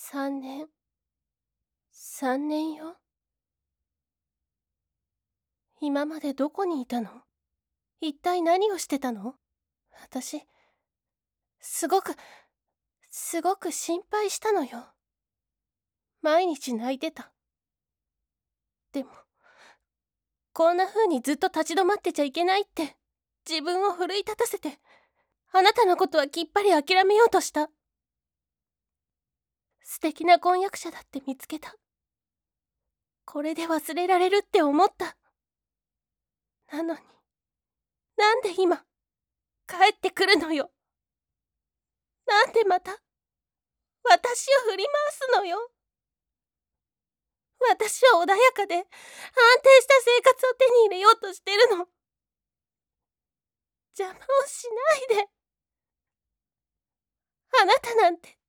3年。3年よ。今までどこにいたの？一体何をしてたの？私、すごく心配したのよ。毎日泣いてた。でも、こんな風にずっと立ち止まってちゃいけないって自分を奮い立たせて、あなたのことはきっぱり諦めようとした。素敵な婚約者だって見つけた。これで忘れられるって思った。なのに、なんで今、帰ってくるのよ。なんでまた、私を振り回すのよ。私は穏やかで安定した生活を手に入れようとしてるの。邪魔をしないで。あなたなんて